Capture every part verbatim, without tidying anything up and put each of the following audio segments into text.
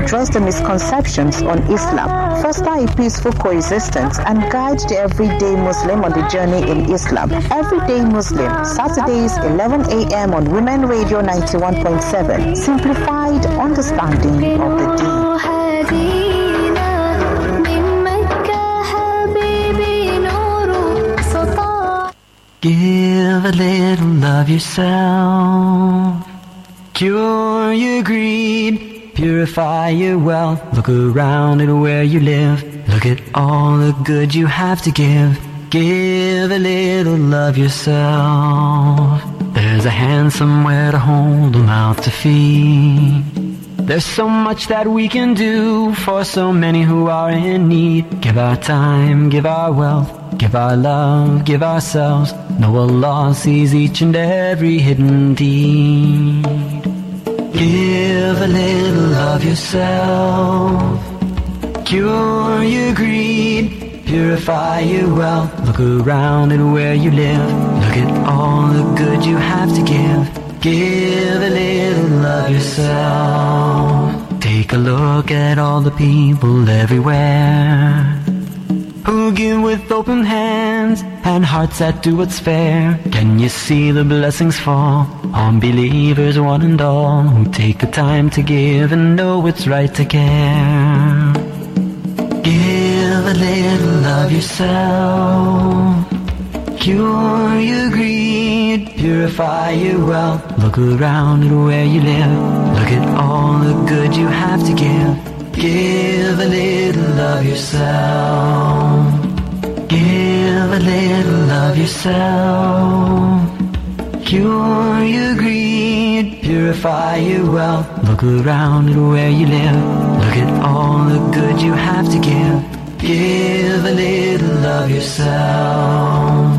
address the misconceptions on Islam, foster a peaceful coexistence, and guide the everyday Muslim on the journey in Islam. Everyday Muslim, Saturdays eleven a.m. on Women Radio ninety-one point seven. Simplified understanding of the deen. Give a little of yourself. Cure your greed. Purify your wealth. Look around at where you live. Look at all the good you have to give. Give a little of yourself. There's a hand somewhere to hold, a mouth to feed. There's so much that we can do for so many who are in need. Give our time, give our wealth, give our love, give ourselves. Know Allah sees each and every hidden deed. Give a little of yourself. Cure your greed. Purify your wealth. Look around at where you live. Look at all the good you have to give. Give a little of yourself. Take a look at all the people everywhere who give with open hands and hearts that do what's fair. Can you see the blessings fall on believers one and all who take the time to give and know it's right to care? Give a little of yourself. Cure your greed, purify your wealth. Look around at where you live. Look at all the good you have to give. Give a little of yourself. Give a little of yourself. Cure your greed, purify your wealth. Look around at where you live. Look at all the good you have to give. Give a little of yourself.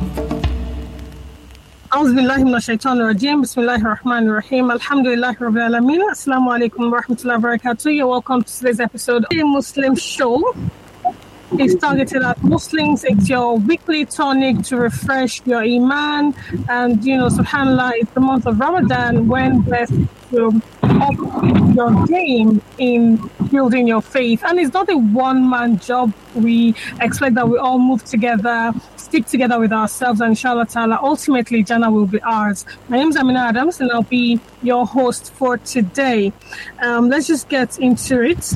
أعوذ بالله من الشيطان الرجيم. بسم الله الرحمن الرحيم. الحمد لله رب العالمين. Assalamu alaikum wa rahmatullahi wa barakatuh. You're welcome to today's episode of the Muslim Show. It's targeted at Muslims. It's your weekly tonic to refresh your iman. And, you know, subhanAllah, it's the month of Ramadan when best to up your game in building your faith. And it's not a one-man job. We expect that we all move together, stick together with ourselves, and inshallah ta'ala, ultimately, Jannah will be ours. My name is Amina Adams, and I'll be your host for today. Um, let's just get into it.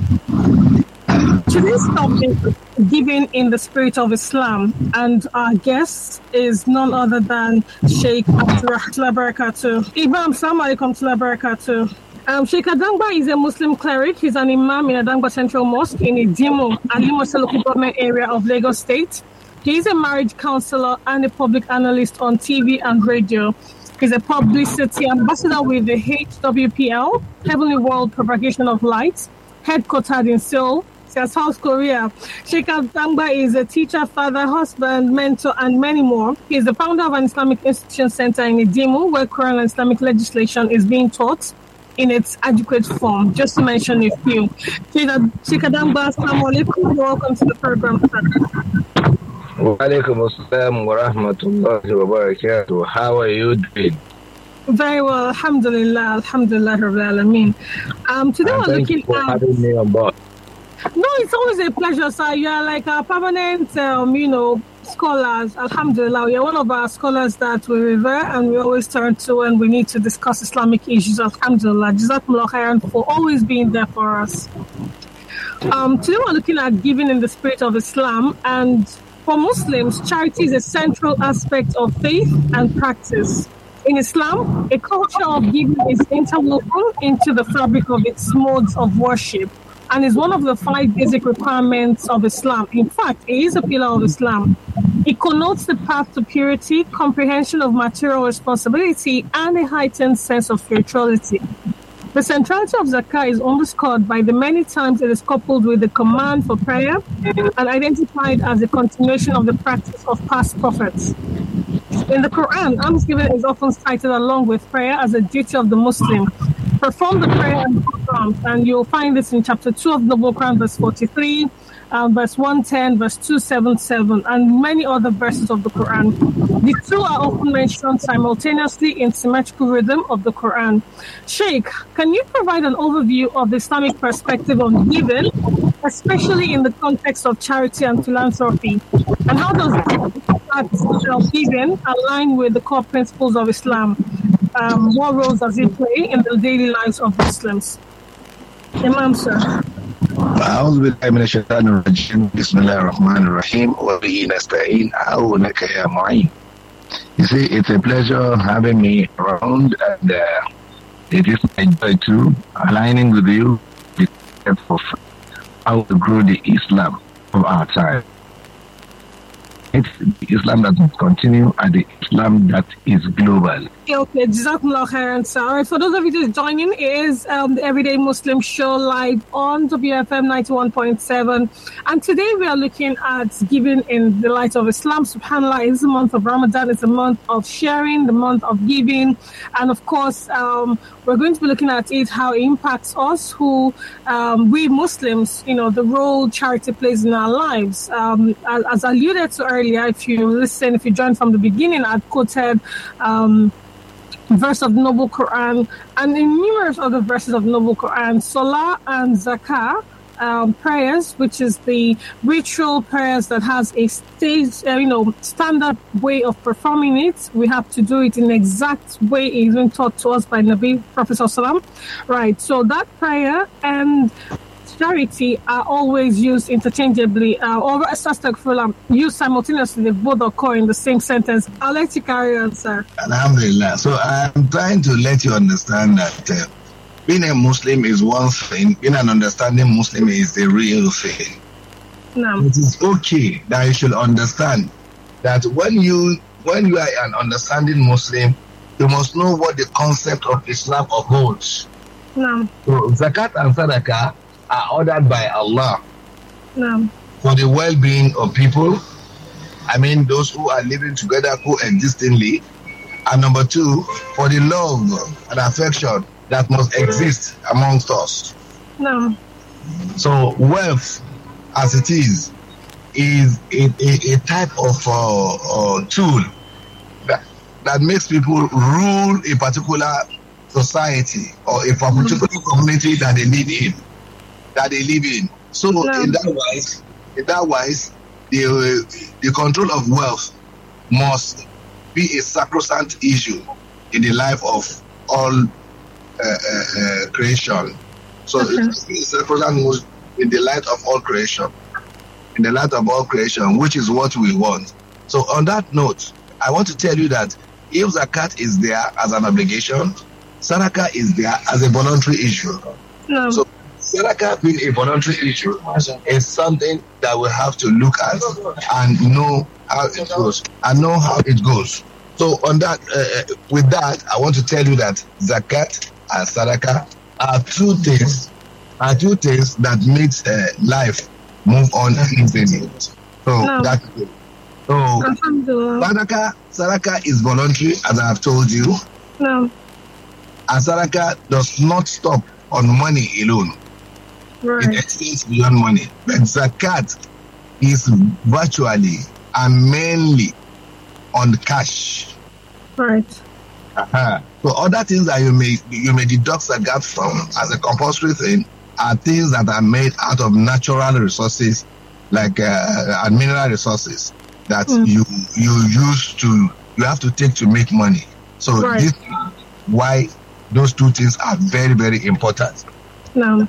Today's topic is giving in the spirit of Islam, and our guest is none other than Sheikh Abdurrahman Barakatuh. Imam, Assalamu alaikum wa barakatuh. Um, Sheikh Adangba is a Muslim cleric. He's an imam in Adangba Central Mosque in Idimu, Alimoshe local government area of Lagos State. He is a marriage counselor and a public analyst on T V and radio. He's a publicity ambassador with the H W P L, Heavenly World Propagation of Light, headquartered in Seoul, South Korea. Sheikh Adangba is a teacher, father, husband, mentor, and many more. He is the founder of an Islamic Institution Center in Idimu, where Quran and Islamic legislation is being taught in its adequate form, just to mention a few. Sheikh Adangba, assalamu alaikum. Welcome to the program, sir. Wa alaikum assalam wa rahmatullahi wa barakatuh. How are you doing? Very well, alhamdulillah, alhamdulillah, rabbil alameen. Um, today and we're thank looking you for at... having me on board. No, it's always a pleasure, sir. You are like a permanent, um, you know, scholars. Alhamdulillah, you're one of our scholars that we revere and we always turn to when we need to discuss Islamic issues. Alhamdulillah, Jazakumullah khairan for always being there for us. Um, today we're looking at giving in the spirit of Islam, and for Muslims, charity is a central aspect of faith and practice. In Islam, a culture of giving is interwoven into the fabric of its modes of worship, and is one of the five basic requirements of Islam. In fact, it is a pillar of Islam. It connotes the path to purity, comprehension of material responsibility, and a heightened sense of spirituality. The centrality of zakah is underscored by the many times it is coupled with the command for prayer and identified as a continuation of the practice of past prophets. In the Quran, almsgiving is often cited along with prayer as a duty of the Muslim. Perform the prayer and programs, and you'll find this in chapter two of the Quran, verse forty-three, um, verse one ten, verse two seventy-seven, and many other verses of the Quran. The two are often mentioned simultaneously in symmetrical rhythm of the Quran. Sheikh, can you provide an overview of the Islamic perspective on giving, especially in the context of charity and philanthropy? And how does that giving align with the core principles of Islam? Um, what roles does it play in the daily lives of Muslims? Imam, sir. أعوذ بالله من الشيطان الرجيم بسم الله الرحمن الرحيم وبه نستعين عونك يا معين. You see, it's a pleasure having me around, and uh, it is my joy too, aligning with you for how to grow the Islam of our time. It's the Islam that must continue and the Islam that is global. Okay, Jazakumullah khairan, sir. All right, for those of you just joining, it is um, the Everyday Muslim Show live on W F M ninety-one point seven. And today we are looking at giving in the light of Islam. SubhanAllah, it's the month of Ramadan. It's a month of sharing, the month of giving. And of course, um, we're going to be looking at it, how it impacts us, who um, we Muslims, you know, the role charity plays in our lives. Um, as, as I alluded to earlier, if you listen, if you joined from the beginning, I've quoted um, verse of the Noble Quran, and in numerous other verses of the Noble Quran, Salah and Zakah, um, prayers, which is the ritual prayers that has a stage, uh, you know, standard way of performing it. We have to do it in the exact way it is been taught to us by Nabi Prophet Sallallahu Alaihi Wasallam. Right, so that prayer and charity are always used interchangeably, uh, or astaghfirullah, used simultaneously. They both occur in the same sentence. I'll let you carry on, sir. Alhamdulillah. So I'm trying to let you understand that uh, being a Muslim is one thing, being an understanding Muslim is the real thing. No. It is okay that you should understand that when you when you are an understanding Muslim, you must know what the concept of Islam upholds. No. So Zakat and Sadaqah are ordered by Allah No. for the well-being of people. I mean, those who are living together coexistingly. And number two, for the love and affection that must exist amongst us. No. So wealth, as it is, is a, a, a type of uh, uh, tool that, that makes people rule a particular society or a particular community that they live in. That they live in. So No. in that wise, in that wise, the uh, the control of wealth must be a sacrosanct issue in the life of all uh, uh, uh, creation. So Okay. it's a sacrosanct in the light of all creation, in the light of all creation, which is what we want. So on that note, I want to tell you that if Zakat is there as an obligation, Sadaqah is there as a voluntary issue. No. So Sadaqah being a voluntary issue is something that we have to look at and know how it goes and know how it goes. So on that, uh, with that, I want to tell you that Zakat and Sadaqah are two things, are two things that makes uh, life move on easily. So No. that's it. So Alhamdulillah. Sadaqah, Sadaqah is voluntary, as I have told you, No. and Sadaqah does not stop on money alone. It Right. extends beyond money. But Zakat is virtually and mainly on cash. Right. Uh-huh. So other things that you may you may deduct Zakat from as a compulsory thing are things that are made out of natural resources, like uh, and mineral resources that Mm. you you use to you have to take to make money. So Right. this is why those two things are very very important. No.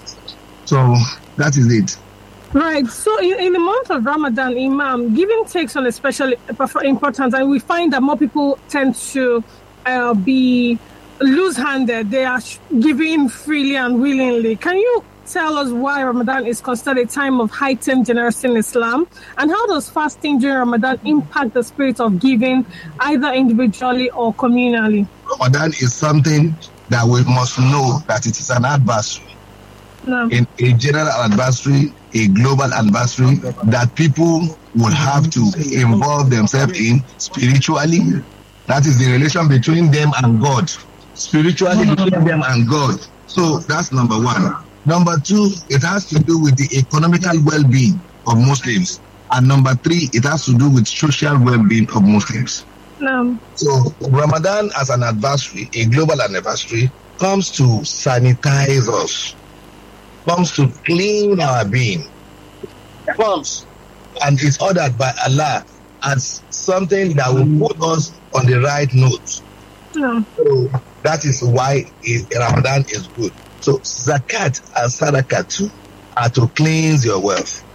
So that is it. Right. So in, in the month of Ramadan, Imam, giving takes on a special importance, and we find that more people tend to uh, be loose-handed. They are sh- giving freely and willingly. Can you tell us why Ramadan is considered a time of heightened generosity in Islam? And how does fasting during Ramadan impact the spirit of giving, either individually or communally? Ramadan is something that we must know that it is an adversary. No. In a general adversary, a global adversary that people will have to involve themselves in spiritually. That is the relation between them and God. Spiritually between them and God. So that's number one. Number two, it has to do with the economical well-being of Muslims. And number three, it has to do with social well-being of Muslims. No. So Ramadan as an anniversary, a global anniversary, comes to sanitize us, comes to clean our being, comes and is ordered by Allah as something that will put us on the right note. No. So that is why it, Ramadan is good. So zakat and sadaqah too are to cleanse your wealth,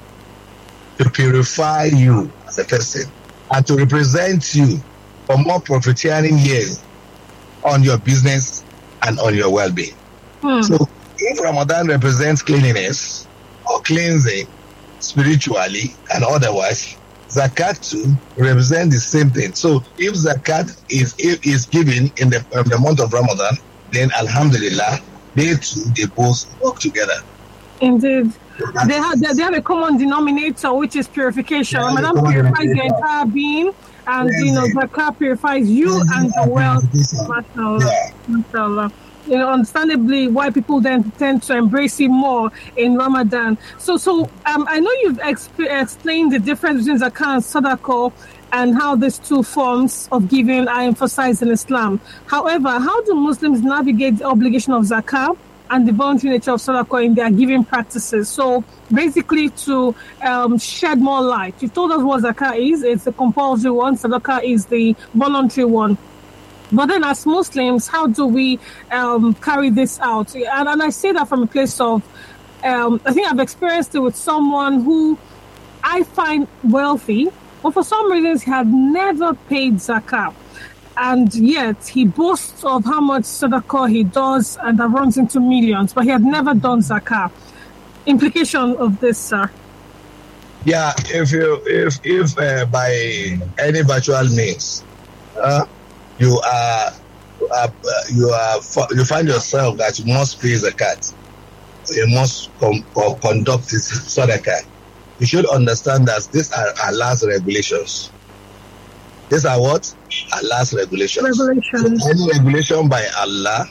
to purify you as a person, and to represent you for more profiteering years on your business and on your well-being. Hmm. So if Ramadan represents cleanliness or cleansing spiritually and otherwise, zakat too represents the same thing. So if zakat is if is given in the, um, the month of Ramadan, then alhamdulillah, they two they both work together. Indeed. They have they, they have a common denominator, which is purification. Yeah, Ramadan the purifies the denominator. entire being, and Yes, you know, yes. zakat purifies you Yes, and yes, the wealth. yes. Mashallah. Yeah. Mashallah. You know, understandably, why people then tend to embrace it more in Ramadan. So, so um, I know you've exp- explained the difference between zakat and sadaqah and how these two forms of giving are emphasized in Islam. However, how do Muslims navigate the obligation of zakat and the voluntary nature of sadaqah in their giving practices? So basically to um, shed more light. You told us what zakat is. It's the compulsory one. Sadaqah is the voluntary one. But then as Muslims, how do we um, carry this out? And, and I say that from a place of, um, I think I've experienced it with someone who I find wealthy, but for some reasons he had never paid zakat. And yet he boasts of how much sadaqah he does and that runs into millions, but he had never done zakah. Implication of this, sir? Yeah, if you if if uh, by any virtual means, uh, you are uh, you are you find yourself that you must pay zakat, you must com- co- conduct this sadaqah. You should understand that these are Allah's regulations. These are what? Allah's regulations. Regulations. So any regulation by Allah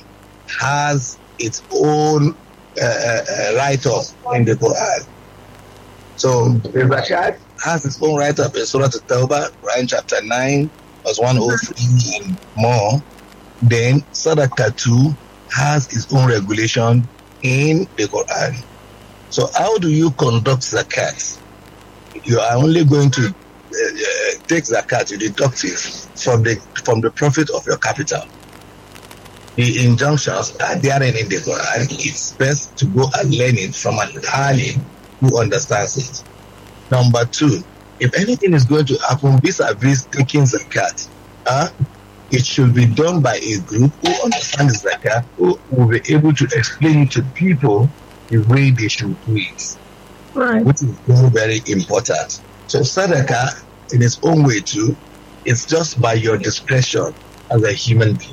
has its own uh, uh, write-up in the Quran. So the zakat has its own write-up in Surah At-Tawbah, Quran chapter nine, verse one oh three and more. Then Sadaqah too has its own regulation in the Quran. So how do you conduct zakat? You are only going to uh, uh, take zakat, you deduct it from the from the profit of your capital. The injunctions are there in the Quran. It's best to go and learn it from an alim who understands it. Number two, if anything is going to happen vis-a-vis taking zakat, uh, it should be done by a group who understands zakat, who will be able to explain it to people the way they should do it, Right. which is very, very important. So sadaqah, in its own way too, it's just by your discretion as a human being.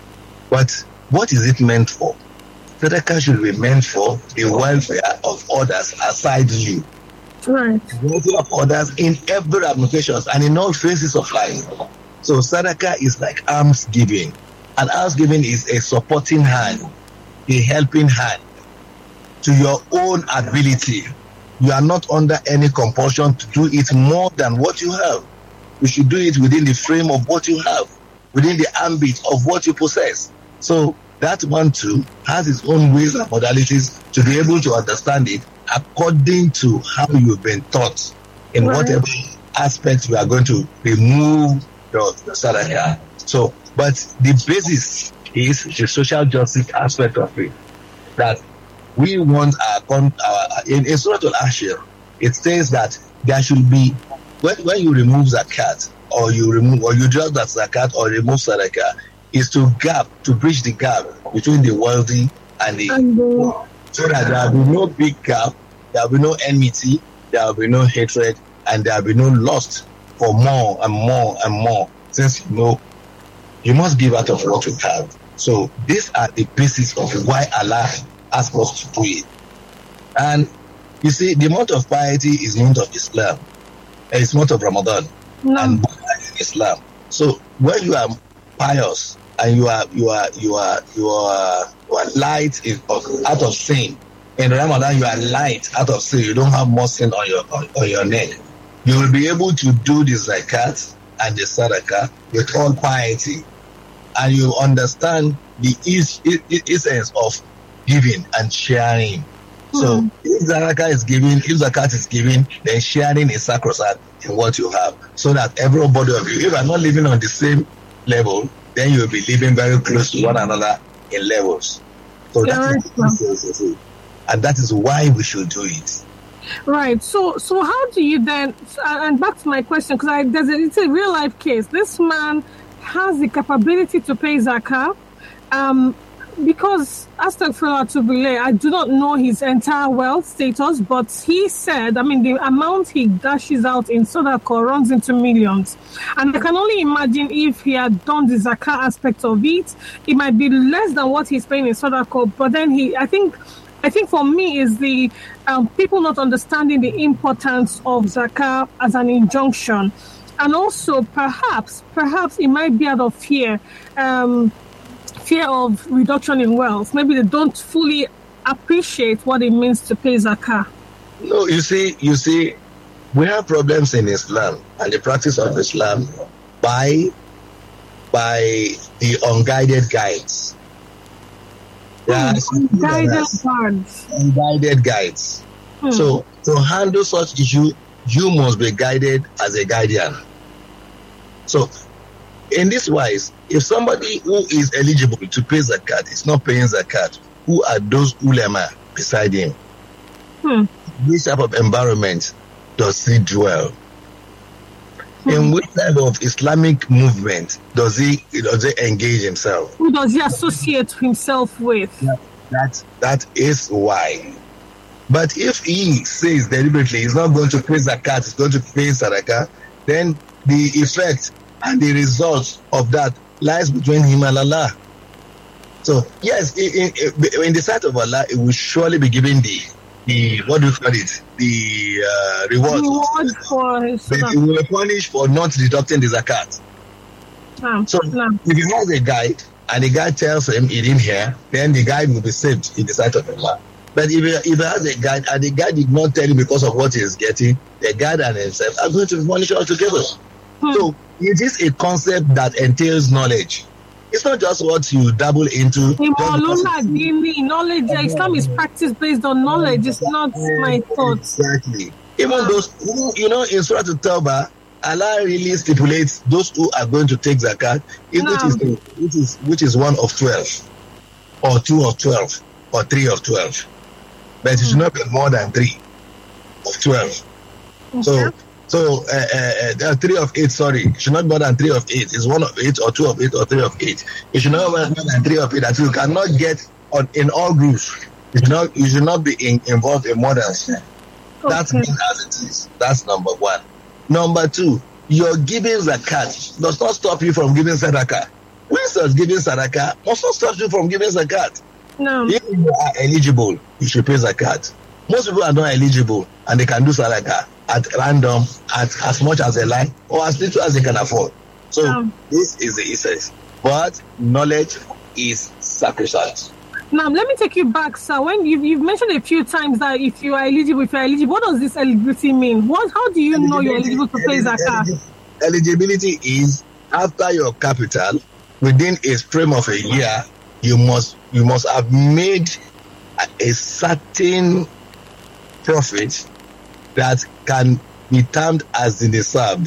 But what is it meant for? Sadaqah should be meant for the welfare of others aside you. Right. The welfare of others in every applications and in all phases of life. So sadaqah is like alms giving. And alms giving is a supporting hand, a helping hand to your own ability. You are not under any compulsion to do it more than what you have. You should do it within the frame of what you have, within the ambit of what you possess. So that one too has its own ways and modalities to be able to understand it according to how you've been taught in Right. whatever aspect you are going to remove your sadaqah. So, but the basis is the social justice aspect of it. That we want our, con- our in, in Surah Al-Ashir, it says that there should be, when, when you remove zakat, or you remove, or you drop that zakat, or remove sadaqah, is to gap, to bridge the gap between the wealthy and the And uh, poor, so that there will be no big gap, there will be no enmity, there will be no hatred, and there will be no lust for more and more and more. Since you know, you must give out of what you have. So these are the basis of why Allah asked us to do it. And you see, the month of piety is the month of Islam. It's month of Ramadan no. and Islam. So when you are pious and you are you are you are you are, you are light in, out of sin in Ramadan you are light out of sin, you don't have more sin on your on, on your neck, you will be able to do the zakat and the sadaqah with all piety, and you understand the is, is, essence of giving and sharing. Mm. So if zakat is given, if zakat is given, then sharing is sacrosanct in what you have, so that everybody of you, if you are not living on the same level, then you will be living very close to one another in levels. So yeah, that is, right. And that is why we should do it. Right. So, so how do you then? And back to my question, because I there's a, it's a real life case. This man has the capability to pay zakah, um, because astaghfirullah to billah, I do not know his entire wealth status, but he said, I mean, the amount he dashes out in sadaqah runs into millions, and I can only imagine if he had done the zakah aspect of it, it might be less than what he's paying in sadaqah. But then he, I think. I think for me is the um, people not understanding the importance of zakah as an injunction, and also perhaps, perhaps it might be out of fear, um, fear of reduction in wealth. Maybe they don't fully appreciate what it means to pay zakah. No, you see, you see, we have problems in Islam and the practice of Islam by by the unguided guides. Yeah, unguided guides. Unguided guides. Hmm. So to handle such issue, you must be guided as a guardian. So, in this wise, if somebody who is eligible to pay zakat is not paying zakat, who are those ulama beside him? Hmm. Which type of environment does he dwell? Hmm. In which type of Islamic movement does he does he engage himself? Who does he associate himself with? Yeah, that that is why. But if he says deliberately he's not going to pay zakat, he's going to pay sadaqah, then the effect and the result of that lies between him and Allah. So yes, in, in, in the sight of Allah, it will surely be given the the what do you call it? The uh, reward. Reward for his but it will be punished for not deducting the zakat. Um, so no. if he has a guide and the guide tells him he didn't hear, then the guide will be saved in the sight of Allah. But if he, if he has a guide and the guide did not tell him because of what he is getting, the guide and himself are going to be punished altogether. Hmm. So it is a concept that entails knowledge. It's not just what you dabble into. Knowledge. Islam is practice based on knowledge. It's not my thoughts. Exactly. Even those, you know, in Surah At-Tawbah, Allah really stipulates those who are going to take zakat, which no. is which is which is one of twelve, or two of twelve, or three of twelve. But it should not be more than three of twelve. Okay. So. So, uh, uh, there are three of eight, sorry. It should not be more than three of eight. It's one of eight, or two of eight, or three of eight. It should not be more than three of eight that you cannot get on in all groups. You should not, you should not be in, involved in more than ten. Okay. That's being as it is. That's number one. Number two, your giving zakat does not stop you from giving sadaqah. When giving sadaqah must not stop you from giving zakat. No. If you are eligible, you should pay zakat. Most people are not eligible and they can do sadaqah at random, at as much as they like, or as little as they can afford. So um, this is the essence. But knowledge is sacrosanct. Now let me take you back, sir. When you've, you've mentioned a few times that if you are eligible, if you are eligible, what does this eligibility mean? What? How do you know you're eligible to pay zakat? Eligibility is after your capital within a frame of a year, you must you must have made a, a certain profit that can be termed as the nisab.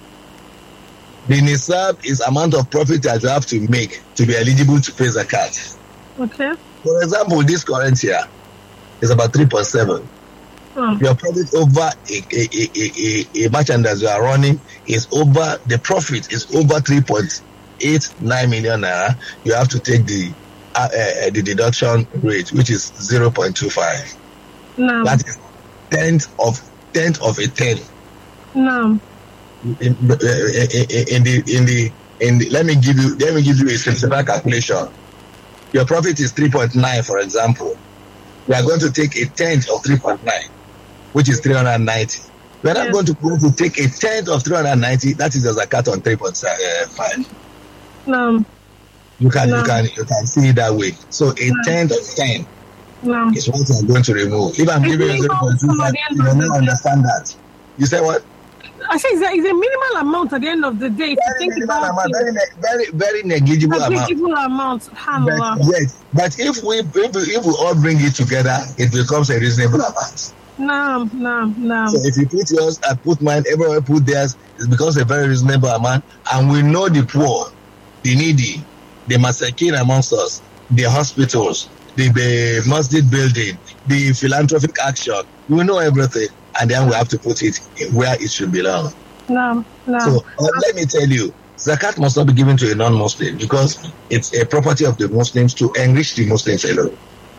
The nisab is amount of profit that you have to make to be eligible to pay zakat. Okay. For example, this current year is about three point seven. Oh. Your profit over a, a, a, a, a merchandise you are running is over, the profit is over three point eight nine million naira. You have to take the uh, uh, the deduction rate, which is zero point two five. No. That is tenth of tenth of a ten. No. In, in, in the in the in the let me give you let me give you a simplified calculation. Your profit is three point nine, for example. We are going to take a tenth of three point nine, which is three hundred ninety. We are not yes. going to, going to take a tenth of three hundred ninety. That is a zakat on three point five. No. You can no. you can you can see it that way. So a no. tenth of ten No. It's what you are going to remove. If I'm It's giving you zero point two five, you will not understand that. You say what? I say it's a, it's a minimal amount at the end of the day. If you Very think minimal about amount, it, very, ne- very, very negligible amount. negligible amount. But, Subhanallah. yes, but if we if, we- if we all bring it together, it becomes a reasonable amount. No, no, no. So if you put yours, I put mine, everyone put theirs, it becomes a very reasonable amount. And we know the poor, the needy, the masakin amongst us, the hospitals, the, the masjid building, the philanthropic action. We know everything. And then we have to put it where it should belong. No, no. So uh, let me tell you, zakat must not be given to a non-Muslim because it's a property of the Muslims to enrich the Muslims alone.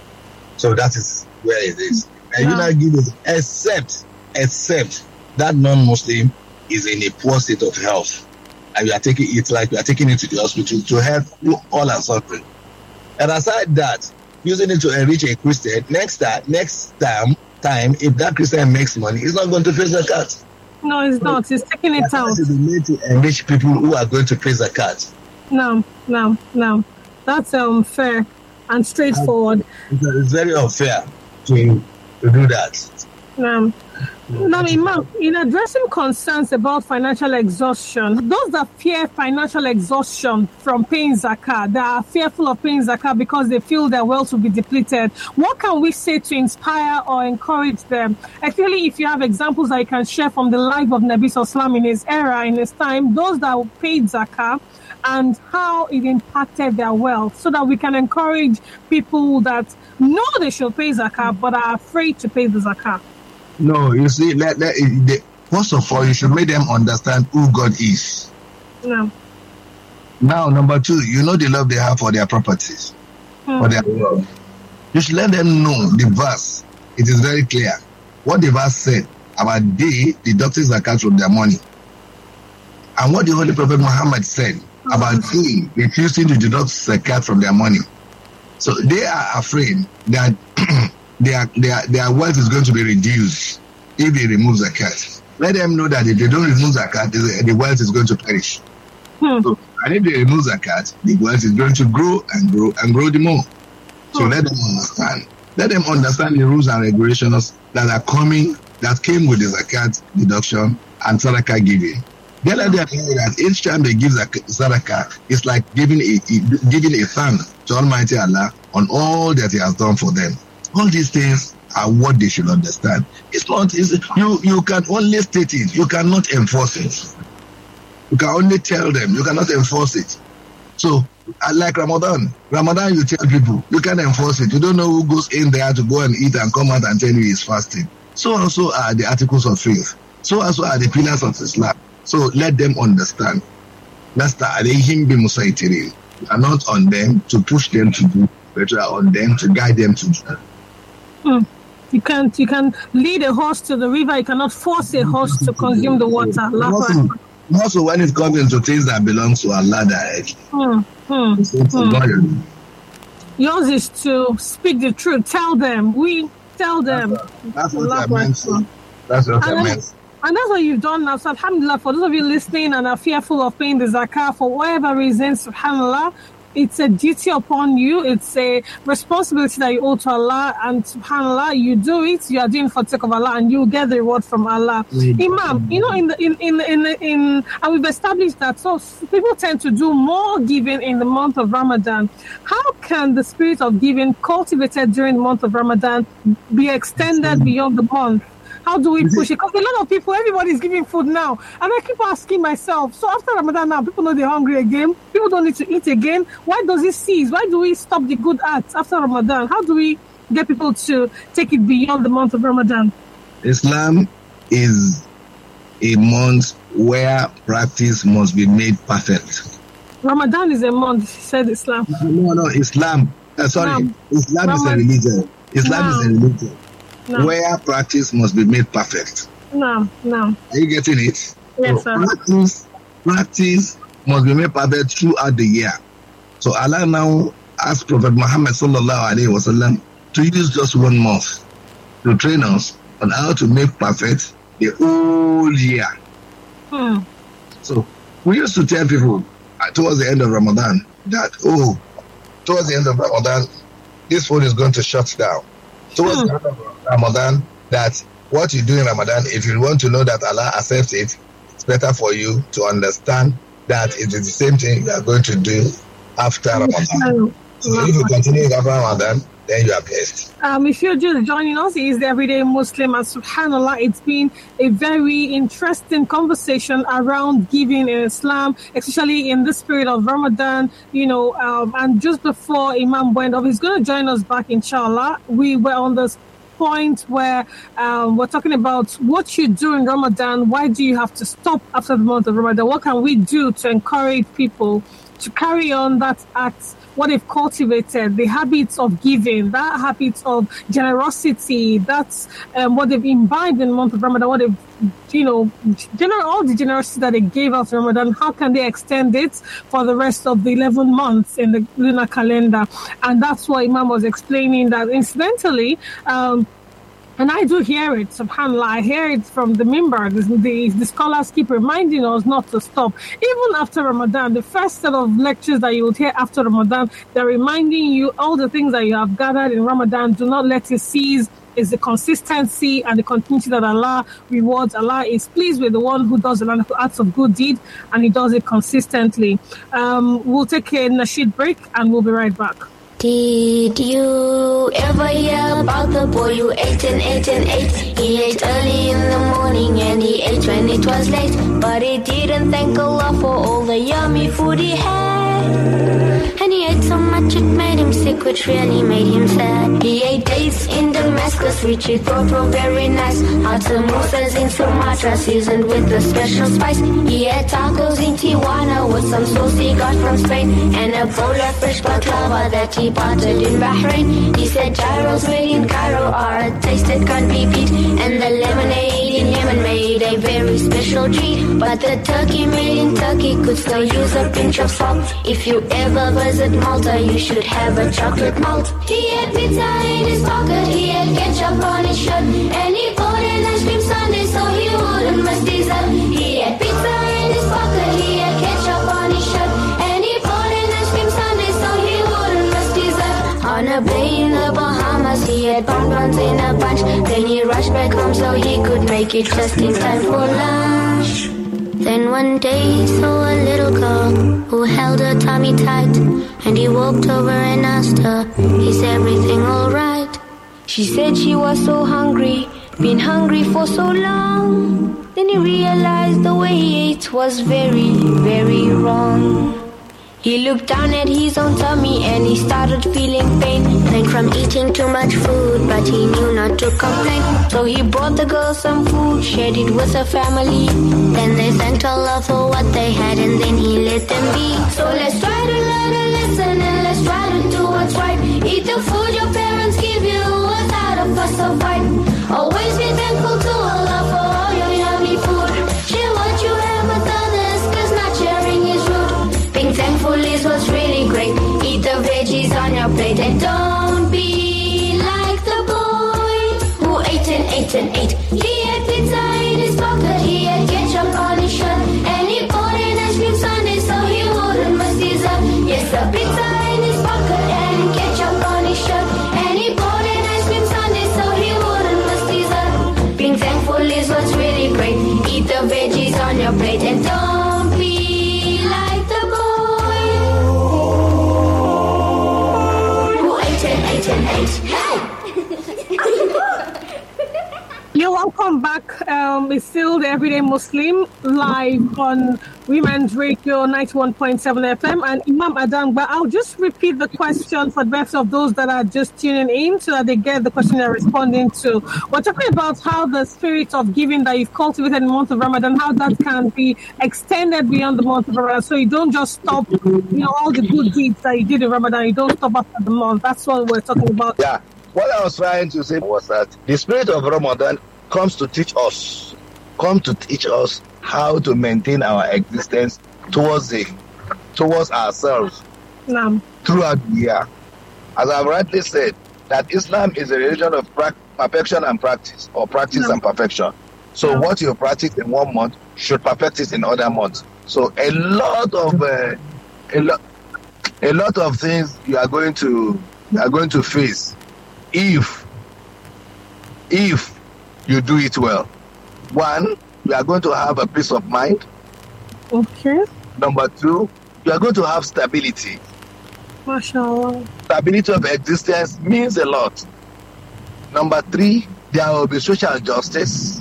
So that is where it is. And you Yeah. not give it, except, except that non-Muslim is in a poor state of health, and you are taking it like you are taking it to the hospital to help all and suffering. And aside that, using it to enrich a Christian, next time, next time, time, if that Christian makes money, he's not going to pay zakat. No, it's not. It's taking it out. Zakat is made to enrich people who are going to pay zakat. No, no, no. That's um fair and straightforward. It's very unfair to, to do that. Um, now, Imam, in addressing concerns about financial exhaustion, those that fear financial exhaustion from paying zakat, they are fearful of paying zakat because they feel their wealth will be depleted. What can we say to inspire or encourage them? Actually, if you have examples that you can share from the life of Nabi Sallallahu in his era, in his time, those that paid zakat, and how it impacted their wealth, so that we can encourage people that know they should pay zakat but are afraid to pay the zakat. No, you see, let, let, they, first of all, you should make them understand who God is. No. Now, number two, you know the love they have for their properties, Hmm. for their wealth. You should let them know the verse. It is very clear. What the verse said about they deducting zakat from their money. And what the Holy Prophet Muhammad said about they refusing to deduct zakat from their money. So they are afraid that their, their, their wealth is going to be reduced if they remove zakat. Let them know that if they don't remove zakat, the, the wealth is going to perish. Hmm. So, and if they remove zakat, the wealth is going to grow and grow and grow the more. So let them understand. Let them understand the rules and regulations that are coming, that came with the zakat deduction and sadaqah giving. Then let them know that each time they give zak- sadaqah, it's like giving a, a giving a thank to Almighty Allah on all that He has done for them. All these things are what they should understand. It's not, it's, you, you can only state it, you cannot enforce it. You can only tell them, you cannot enforce it. So, like Ramadan, Ramadan you tell people, you can enforce it. You don't know who goes in there to go and eat and come out and tell you he's fasting. So also are the articles of faith. So also are the pillars of Islam. So let them understand. Lasta alayhim bi musaytirin. You are not on them to push them to do, but you are on them to guide them to do. Hmm. You can't you can lead a horse to the river. You cannot force a horse to consume the water. Also, also when it comes into things that belong to Allah directly. Hmm. Hmm. It's to God. Yours is to speak the truth. Tell them. We tell them. That's what Allah I meant. Akbar. That's what And I then- meant. And that's what you've done now. So alhamdulillah, for those of you listening and are fearful of paying the zakah for whatever reason, subhanallah, it's a duty upon you. It's a responsibility that you owe to Allah. And subhanallah, you do it, you are doing it for the sake of Allah, and you will get the reward from Allah. Imam, you know, in the, in, in, in, in, and we've established that. So people tend to do more giving in the month of Ramadan. How can the spirit of giving cultivated during the month of Ramadan be extended beyond the month? How do we push it? Because a lot of people, everybody's giving food now. And I keep asking myself, so after Ramadan now, people know they're hungry again. People don't need to eat again. Why does it cease? Why do we stop the good acts after Ramadan? How do we get people to take it beyond the month of Ramadan? Islam is a month where practice must be made perfect. Ramadan is a month, said Islam. No, no, Islam. Uh, sorry, No. Islam is a Ramadan. religion. Islam is a No. religion No, where practice must be made perfect. no, no. Are you getting it? Yes, So sir. practice, practice must be made perfect throughout the year. So Allah now asked Prophet Muhammad sallallahu alaihi wasallam to use just one month to train us on how to make perfect the whole year. Hmm. So we used to tell people uh, towards the end of Ramadan that, oh, towards the end of Ramadan, this phone is going to shut down. towards the end of Ramadan, that what you do in Ramadan, if you want to know that Allah accepts it, it's better for you to understand that it is the same thing you are going to do after Ramadan. So if you continue after Ramadan, then you are blessed. Um, if you're just joining us, he is the Everyday Muslim, and subhanAllah, it's been a very interesting conversation around giving in Islam, especially in the spirit of Ramadan, you know, um, and just before Imam went off, he's going to join us back, inshallah. We were on this point where um, we're talking about what you do in Ramadan. Why do you have to stop after the month of Ramadan? What can we do to encourage people to carry on that act, what they've cultivated, the habits of giving, that habits of generosity, that's um, what they've imbibed in the month of Ramadan, what they've, you know, gener- all the generosity that they gave out in Ramadan, how can they extend it for the rest of the eleven months in the lunar calendar? And that's what Imam was explaining, that incidentally, um, and I do hear it, subhanAllah, I hear it from the member. The, the, the scholars keep reminding us not to stop. Even after Ramadan, the first set of lectures that you would hear after Ramadan, they're reminding you all the things that you have gathered in Ramadan. Do not let it cease. Is the consistency and the continuity that Allah rewards. Allah is pleased with the one who does the acts of good deed, and he does it consistently. Um, we'll take a nasheed break and we'll be right back. Did you ever hear about the boy who ate and ate and ate? He ate early in the morning and he ate when it was late, but he didn't thank Allah for all the yummy food he had. And he ate so much it made him sick, which really made him sad. He ate dates in Damascus, which he thought were very nice. Hot samosas in Sumatra, seasoned with a special spice. He had tacos in Tijuana with some sauce he got from Spain, and a bowl of fresh baklava that he potted in Bahrain. He said gyros made in Cairo are a taste that can't be beat, and the lemonade in Yemen made a very special treat. But the turkey made in Turkey could still use a pinch of salt. If you ever visit Malta, you should have a chocolate malt. He had pizza in his pocket, he had ketchup on his shirt, and he bought an ice cream sundae so he wouldn't miss dessert. He had pizza in his pocket, he had ketchup on his shirt, and he bought an ice cream sundae so he wouldn't miss dessert. On a bay in the Bahamas, he had bonbons in a bunch. Then he rushed back home so he could make it just in time for lunch. Then one day he saw a little girl who held her tummy tight, and he walked over and asked her, is everything alright? She said she was so hungry, been hungry for so long. Then he realized the way he ate was very, very wrong. He looked down at his own tummy and he started feeling pain, pain from eating too much food, but he knew not to complain. So he brought the girl some food, shared it with her family. Then they thanked Allah for what they had, and then he let them be. So let's try to learn a lesson and let's try to do what's right. Eat the food your parents give you without a fuss or fight. Always be thankful to Allah for all your yummy food. Share what you have with others, cause not sharing is rude. Being thankful is what's really great. Eat the veggies on your plate and don't be like the boy who ate and ate and ate. He had pizza in his pocket, he had ketchup on his shirt, and he bought an ice cream sundae so he wouldn't miss dessert. Yes, the pizza in his pocket and ketchup on his shirt, and he bought an ice cream sundae so he wouldn't miss dessert. Being thankful is what's really great. Eat the veggies on your plate and don't be like the boy who ate and ate and ate. Hey! You're welcome back. Um, it's still the Everyday Muslim live on Women's Radio ninety-one point seven F M and Imam Adam. But I'll just repeat the question for the rest of those that are just tuning in so that they get the question they're responding to. We're talking about how the spirit of giving that you've cultivated in the month of Ramadan, how that can be extended beyond the month of Ramadan. So you don't just stop, you know, all the good deeds that you did in Ramadan, you don't stop after the month. That's what we're talking about. Yeah. What I was trying to say was that the spirit of Ramadan comes to teach us, come to teach us how to maintain our existence towards the, towards ourselves No. throughout the year. As I've rightly said, that Islam is a religion of pra- perfection and practice, or practice No. and perfection. So No. what you practice in one month should perfect it in other months. So a lot of uh, a lot, a lot of things you are going to you are going to face if if you do it well. One, you are going to have a peace of mind. Okay. Number two, you are going to have stability. Mashallah. Stability of existence means a lot. Number three, there will be social justice,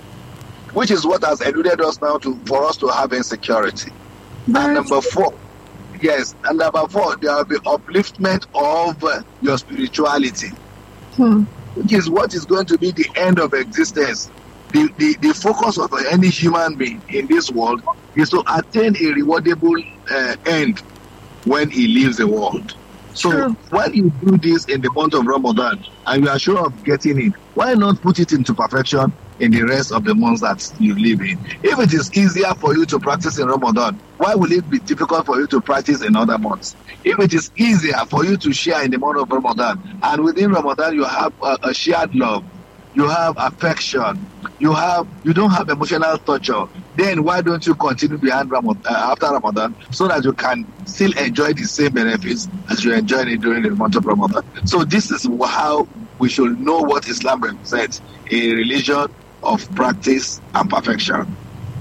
which is what has eluded us now to for us to have insecurity. Very and number true. four, yes, and number four, there will be upliftment of uh, your spirituality, Hmm. which is what is going to be the end of existence. The, the, the focus of any human being in this world is to attain a rewardable uh, end when he leaves the world. So True. when you do this in the month of Ramadan and you are sure of getting it, why not put it into perfection in the rest of the months that you live in? If it is easier for you to practice in Ramadan, why will it be difficult for you to practice in other months? If it is easier for you to share in the month of Ramadan, and within Ramadan you have a, a shared love, you have affection, you have you don't have emotional torture, then why don't you continue behind Ramadan, uh, after Ramadan, so that you can still enjoy the same benefits as you enjoyed it during the month of Ramadan? So this is how we should know what Islam represents: a religion of practice and perfection.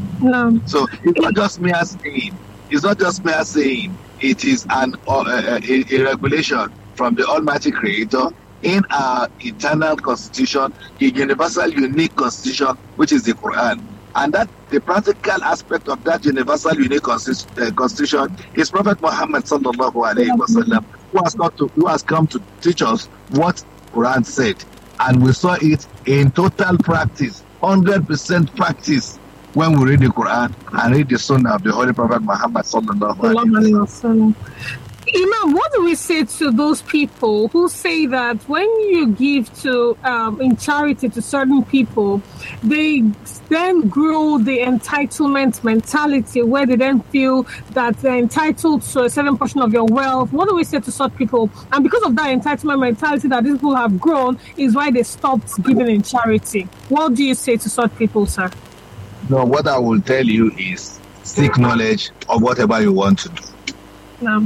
No. So it's not just mere saying. It's not just mere saying. It is an uh, a, a regulation from the Almighty Creator in our eternal constitution, a universal, unique constitution, which is the Quran. And that the practical aspect of that universal, unique constitu- uh, constitution is Prophet Muhammad sallallahu alaihi wasallam, who has come to who has come to teach us what Quran said, and we saw it in total practice, hundred percent practice, when we read the Quran and read the Sunnah of the Holy Prophet Muhammad sallallahu alaihi wasallam. Imam, what do we say to those people who say that when you give to um, in charity to certain people, they then grow the entitlement mentality where they then feel that they're entitled to a certain portion of your wealth? What do we say to such people? And because of that entitlement mentality that these people have grown is why they stopped giving in charity. What do you say to such people, sir? No, what I will tell you is seek knowledge of whatever you want to do. No.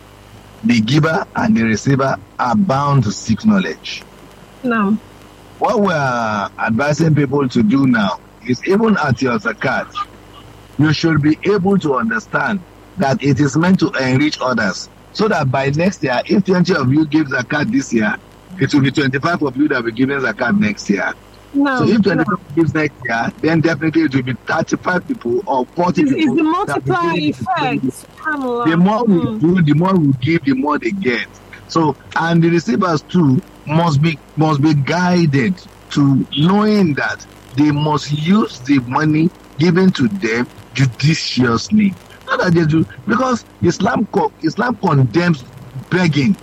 The giver and the receiver are bound to seek knowledge. No. What we are advising people to do now is, even at your zakat, you should be able to understand that it is meant to enrich others, so that by next year, if twenty of you give zakat this year, it will be twenty-five of you that will be giving zakat next year. No. So if twenty-five no. gives next year, then definitely it will be thirty-five people or forty It's, people. it's the multiplier that will effect. give. SubhanAllah. The more we Mm. do, the more we give, the more they get. So, and the receivers too must be must be guided to knowing that they must use the money given to them judiciously. Not that they do, because Islam co- Islam condemns begging.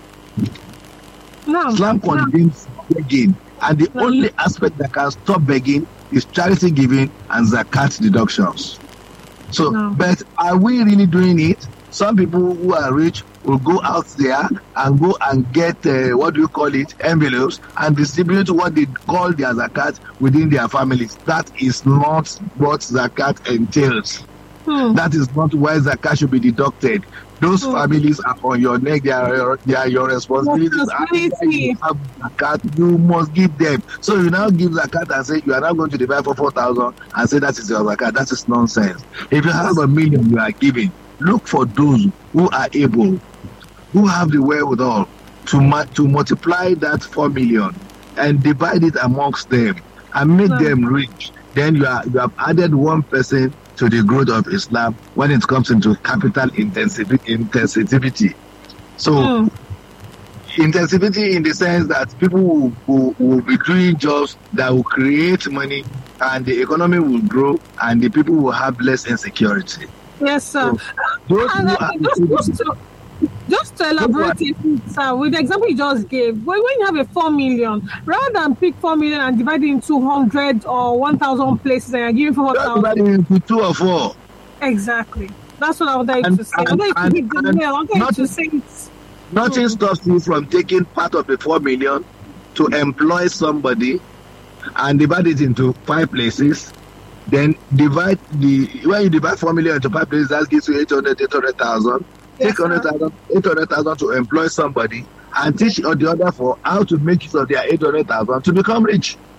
No. Islam no. condemns begging, and the No. only aspect that can stop begging is charity giving and zakat deductions. So, No. but are we really doing it? Some people who are rich will go out there and go and get, uh, what do you call it, envelopes, and distribute what they call their zakat within their families. That is not what zakat entails. Hmm. That is not why zakat should be deducted. Those Hmm. families are on your neck. They are your, they are your responsibilities. Responsibility. And you have zakat, you must give them. So you now give zakat and say you are now going to divide for four thousand and say that is your zakat. That is nonsense. If you have a million you are giving, look for those who are able, who have the wherewithal to ma- to multiply that four million and divide it amongst them and make No. them rich. Then you are you have added one person to the growth of Islam when it comes into capital intensiv- intensivity. So, Hmm. intensivity in the sense that people will, will, will be doing jobs that will create money, and the economy will grow, and the people will have less insecurity. Yes, sir. So, those And who uh, are just, just, to, just to elaborate it, sir, with the example you just gave, when, when you have a four million, rather than pick four million and divide it into one hundred or one thousand places and you're giving four just thousand. divided into two or four. Exactly. That's what I wanted you And- to say. I and- wanted you to and- give the and mail. I wanted you not- to say it. Nothing Mm. stops you from taking part of the four million to employ somebody and divide it into five places. Then divide the when you divide four million into five places, that gives you eight hundred, eight hundred thousand. Yes, Take hundred thousand, eight hundred thousand to employ somebody, and teach the other four how to make use of their eight hundred thousand to become rich.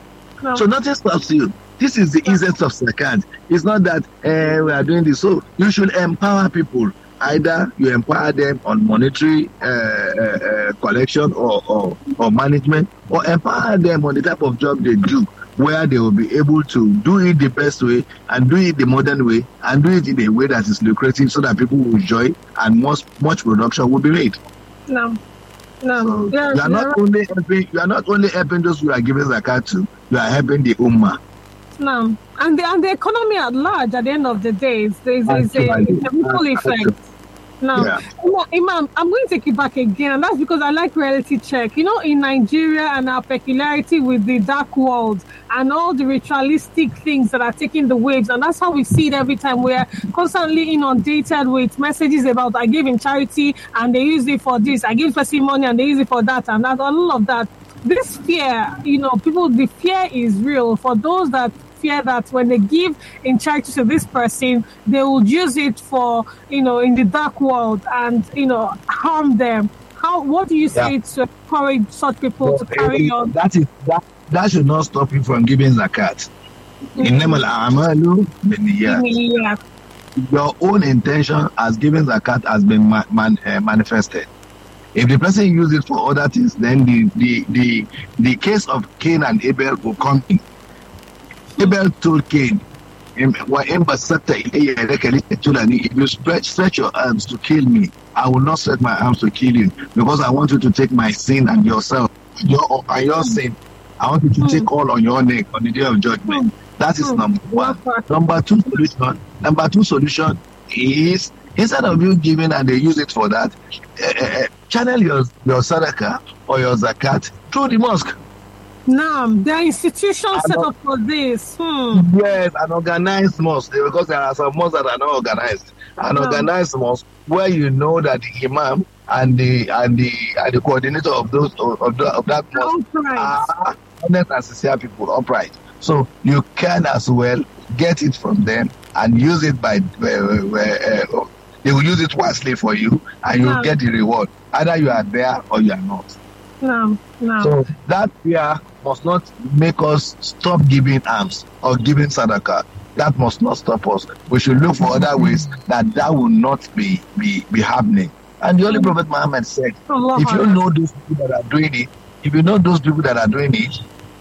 No. So nothing stops you. This is the essence of zakat. It's not that uh, we are doing this. So you should empower people. Either you empower them on monetary uh, uh, collection or, or, or management, or empower them on the type of job they do, where they will be able to do it the best way and do it the modern way and do it in a way that is lucrative so that people will enjoy and much, much production will be made. No. No. So yeah, you are not right. only helping, you are not only helping those who are giving zakat to, you are helping the ummah. No. And the, and the economy at large, at the end of the day, is, is, is a, it's a ripple effect. No, Yeah. Imam, I'm going to take you back again, and that's because I like reality check. You know, in Nigeria and our peculiarity with the dark world and all the ritualistic things that are taking the waves, and that's how we see it every time. We're constantly inundated with messages about I give in charity and they use it for this, I give person money and they use it for that and that, all of that. This fear, you know, people, the fear is real for those that fear that when they give in charity to this person, they will use it for, you know, in the dark world and, you know, harm them. How? What do you say Yeah. to encourage such people So, to carry uh, on? That is that, that should not stop you from giving zakat. Innamal a'malu binniyat. Yeah. Your own intention as giving zakat has been ma- man, uh, manifested. If the person uses it for other things, then the the the, the case of Cain and Abel will come in. Abel told Cain, if you stretch, stretch your arms to kill me, I will not stretch my arms to kill you, because I want you to take my sin and yourself, your and your sin. I want you to take all on your neck on the day of judgment. That is number one. Number two solution. Number two solution is, instead of you giving and they use it for that, uh, uh, channel your your sadaqah or your zakat through the mosque. Now, there are institutions set not- up for this. Hmm. Yes, an organized mosque, because there are some mosques that are not organized. An No. organized mosque where you know that the imam and the and the and the coordinator of those of, of, the, of that mosque Outright. are honest and sincere people, upright. So you can as well get it from them and use it by uh, uh, uh, they will use it wisely for you, and you will No. get the reward. Either you are there or you are not. No, no. So that fear must not make us stop giving alms or giving sadaqah. That must not stop us. We should look for other ways that that will not be be, be happening. And the Holy Prophet Muhammad said, Allah if you Allah. know those people that are doing it, if you know those people that are doing it,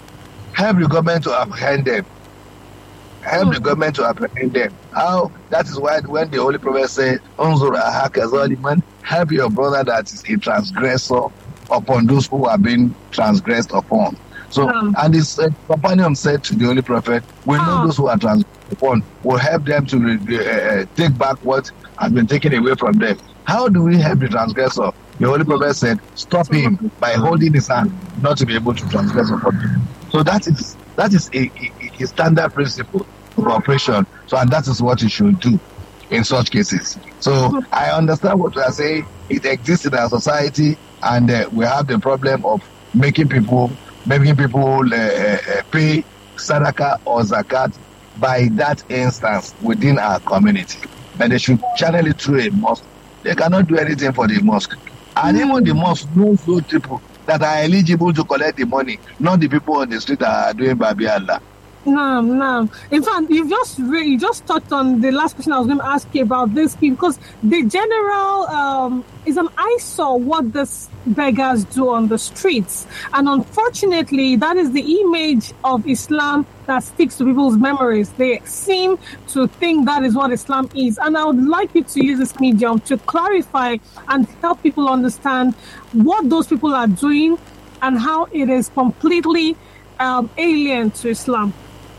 help the government to apprehend them. Help the government to apprehend them. How? That is why when the Holy Prophet said, "Unzur ahaka zaliman," help your brother that is a transgressor upon those who are being transgressed upon. So, Um. and his uh, companion said to the Holy Prophet, "We know Ah. those who are transgressed upon. Will help them to uh, uh, take back what has been taken away from them." How do we help the transgressor? The Holy Prophet said, "Stop him by holding his hand, not to be able to transgress upon him." So that is that is a, a, a standard principle of operation. So, and that is what you should do in such cases. So I understand what you are saying. It exists in our society, and uh, we have the problem of making people making people uh, uh, pay sadaqah or zakat by that instance within our community. But they should channel it through a mosque. They cannot do anything for the mosque. And even the mosque knows those people that are eligible to collect the money, not the people on the street that are doing Babi Allah. No, no. In fact, you just re- you just touched on the last question I was going to ask you about this, because the general um, is an eyesore what these beggars do on the streets, and unfortunately, that is the image of Islam that sticks to people's memories. They seem to think that is what Islam is, and I would like you to use this medium to clarify and help people understand what those people are doing and how it is completely um, alien to Islam.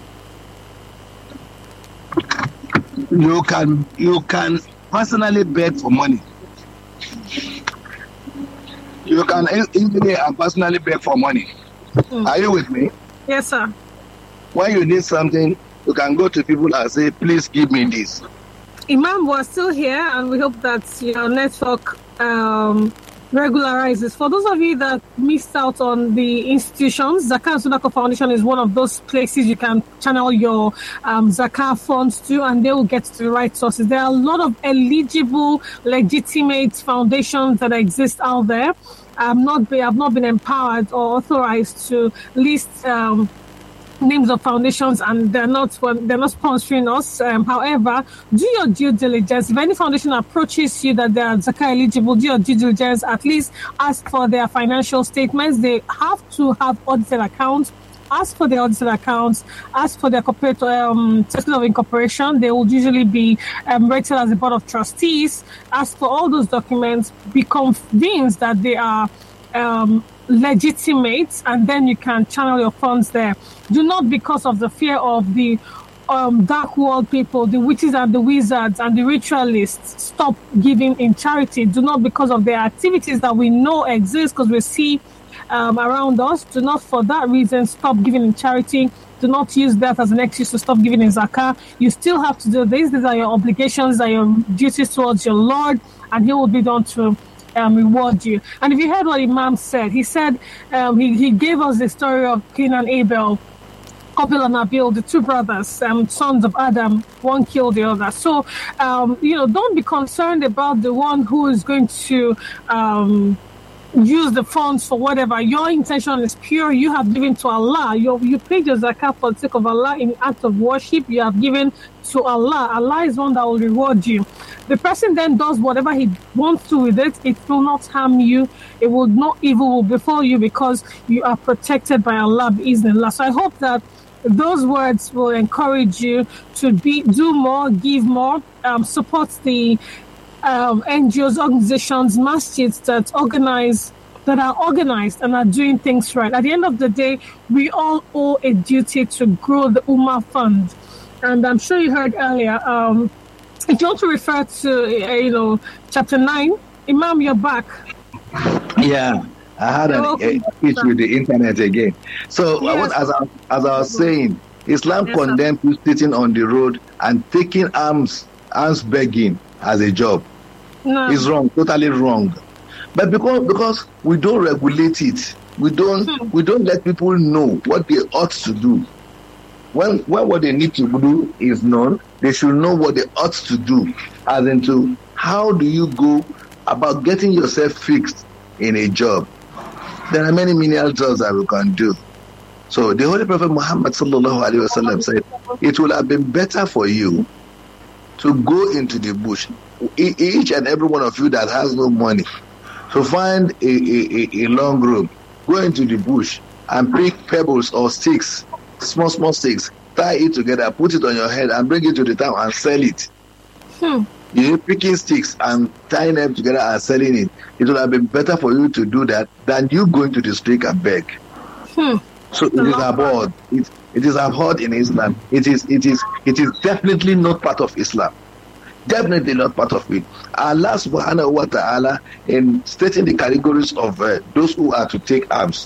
You can you can personally beg for money. You can easily and personally beg for money. Mm. Are you with me? Yes, sir. When you need something, you can go to people and say, "Please give me this." Imam, we're still here, and we hope that your network um, regularizes. For those of you that missed out on the institutions, Zakah Sudako Foundation is one of those places you can channel your um, Zakah funds to, and they will get to the right sources. There are a lot of eligible, legitimate foundations that exist out there. I'm not, be, I've not been empowered or authorized to list um, names of foundations, and they're not well, they're not sponsoring us. Um, however, do your due diligence. If any foundation approaches you that they are Zakah eligible, do your due diligence. At least ask for their financial statements. They have to have audited accounts. Ask for the audited accounts. Ask for their corporate um, certificate of incorporation. They will usually be um, rated as a board of trustees. Ask for all those documents. Be convinced that they are um, legitimate, and then you can channel your funds there. Do not, because of the fear of the um, dark world people, the witches and the wizards and the ritualists, stop giving in charity. Do not, because of their activities that we know exist, because we see Um, around us, do not for that reason stop giving in charity. Do not use that as an excuse to stop giving in zakah. You still have to do this. These are your obligations, these are your duties towards your Lord, and He will be done to um, reward you. And if you heard what Imam said, he said um, he, he gave us the story of Cain and Abel, Qabil and Abil, the two brothers, um, sons of Adam. One killed the other. So, um, you know, don't be concerned about the one who is going to Um, use the funds for whatever. Your intention is pure. You have given to Allah. You you paid your zakat for the sake of Allah in act of worship. You have given to Allah. Allah is one that will reward you. The person then does whatever he wants to with it. It will not harm you. It will no evil will befall you, because you are protected by Allah, bi'Iznillah. So I hope that those words will encourage you to be do more, give more, um, support the Um, N G Os, organizations, masjids that organize, that are organized and are doing things right. At the end of the day, we all owe a duty to grow the Ummah Fund. And I'm sure you heard earlier, um, if you want to refer to, uh, you know, chapter nine, Imam, you're back. Yeah, I had an issue with the internet again. So Yes. I was, as, I, as I was saying, Islam Yes, condemns you sitting on the road and taking alms, alms begging as a job. No. It's wrong, totally wrong. But because because we don't regulate it, we don't Hmm. we don't let people know what they ought to do. When when what they need to do is known, they should know what they ought to do. As into, how do you go about getting yourself fixed in a job? There are many menial jobs that we can do. So the Holy Prophet Muhammad sallallahu alaihi wasallam said, it would have been better for you to go into the bush. E- each and every one of you that has no money, to find a, a, a long rope, go into the bush and pick pebbles or sticks, small, small sticks, tie it together, put it on your head and bring it to the town and sell it. Hmm. You're picking sticks and tying them together and selling it. It would have been better for you to do that than you going to the street and beg. Hmm. So it is abhorred. It, it is abhorred in Islam. It is it is it is definitely not part of Islam. Definitely not part of it. Allah subhanahu wa ta'ala, in stating the categories of uh, those who are to take arms,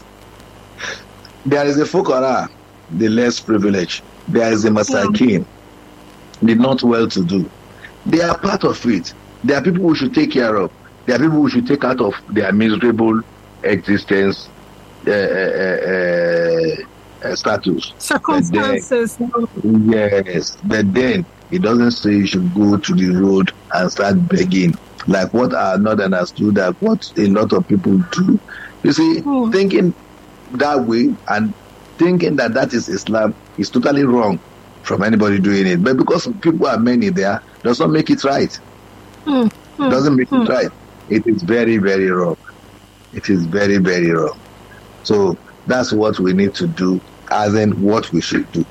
there is a fuqara, the less privileged. There is a masakin, the not well-to-do. They are part of it. There are people we should take care of. There are people we should take out of their miserable existence uh, uh, uh, uh, status. Circumstances. But then, yes, but then it doesn't say you should go to the road and start begging, like what our northerners do, that what a lot of people do. You see, Hmm. thinking that way and thinking that that is Islam is totally wrong from anybody doing it. But because people are many there, does not make it right. Hmm. Hmm. Doesn't make Hmm. it right. It is very, very wrong. It is very, very wrong. So that's what we need to do, as in what we should do.